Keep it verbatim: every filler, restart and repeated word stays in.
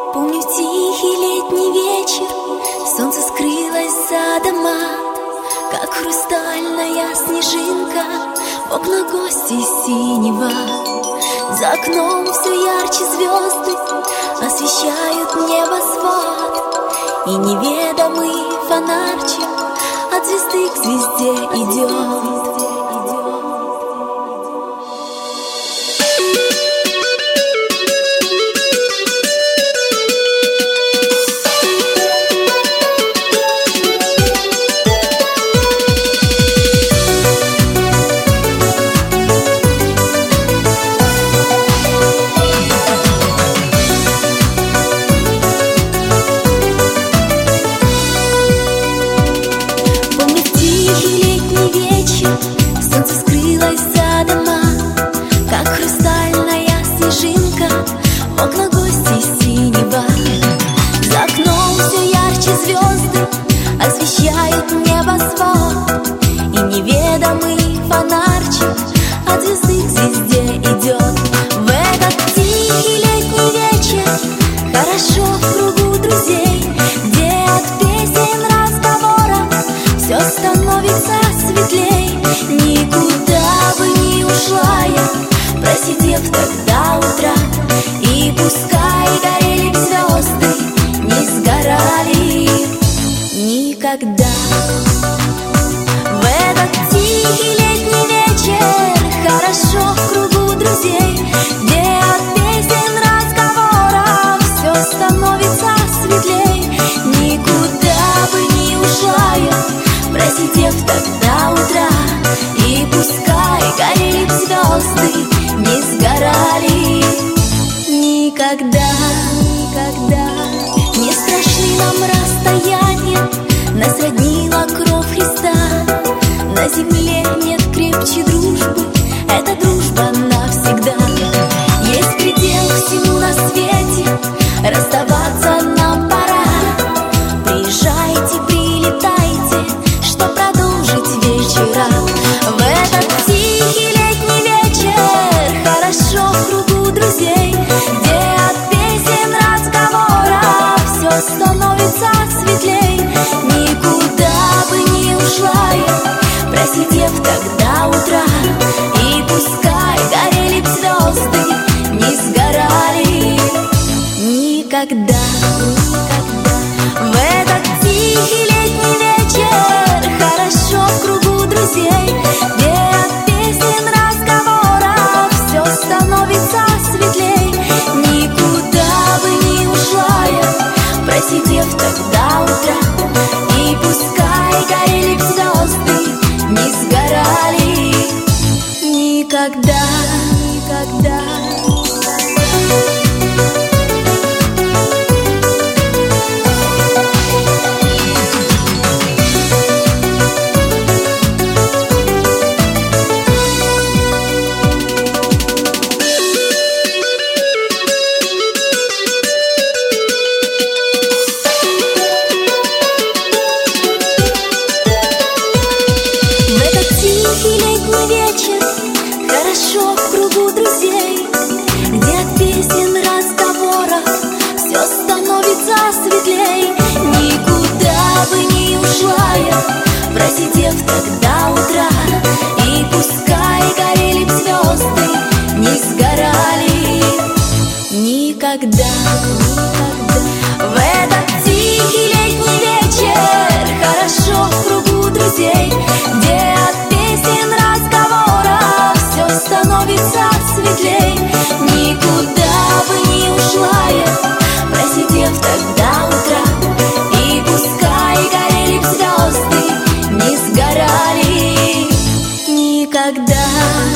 Помню тихий летний вечер, солнце скрылось за дома, как хрустальная снежинка, в окна гости синева. За окном все ярче звезды освещают небосвод, и неведомый фонарчик от звезды к звезде идет. Окна гостей синева. За окном все ярче звезды освещают небосвод, и неведомый фонарчик от звезды к звезде идет. В этот тихий летний вечер хорошо в кругу друзей, где от песен, разговоров все становится светлей. Никуда бы не ушла я, просидев тогда утра, и пускай горели б звезды, не сгорали никогда. В этот тихий летний вечер хорошо в кругу друзей, где от песен, разговоров все становится светлей. Никуда бы не ушла я, просидев тогда утра, и пускай горели б звезды, не сгорали никогда, никогда. Не страшны нам расстояния, нас роднила кровь Христа. На земле нет крепче дружбы, это дружба навсегда. Есть предел всему на свете, расставаться нам пора. Приезжайте, прилетайте, что продолжить вечера. В этот тихий летний вечер хорошо в кругу друзей, где от песен, разговоров все становится светлей. Никуда бы не ушла я, просидев тогда утра, и пускай горели б звезды, не сгорали никогда, никогда. В этот тихий летний вечер хорошо в кругу друзей, где от песен, разговоров все становится светлей. Никуда бы не ушла я, просидев тогда утра, и пускай горели б звезды, не сгорали никогда, никогда. Хорошо в кругу друзей, где от песен, разговоров все становится светлей. Никуда бы не ушла я, просидев тогда утра, и пускай горели б звезды, не сгорали никогда, никогда. В этот тихий летний вечер хорошо в кругу друзей, где от песен, разговоров все становится светлей. Никуда бы не ушла я, просидев тогда утра, и пускай горели б звезды, не сгорали никогда.